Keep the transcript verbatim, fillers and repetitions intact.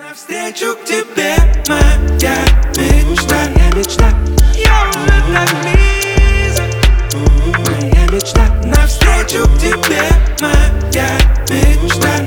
Навстречу к тебе моя мечта, моя мечта. Я уже так близок, моя мечта. Навстречу к тебе моя мечта.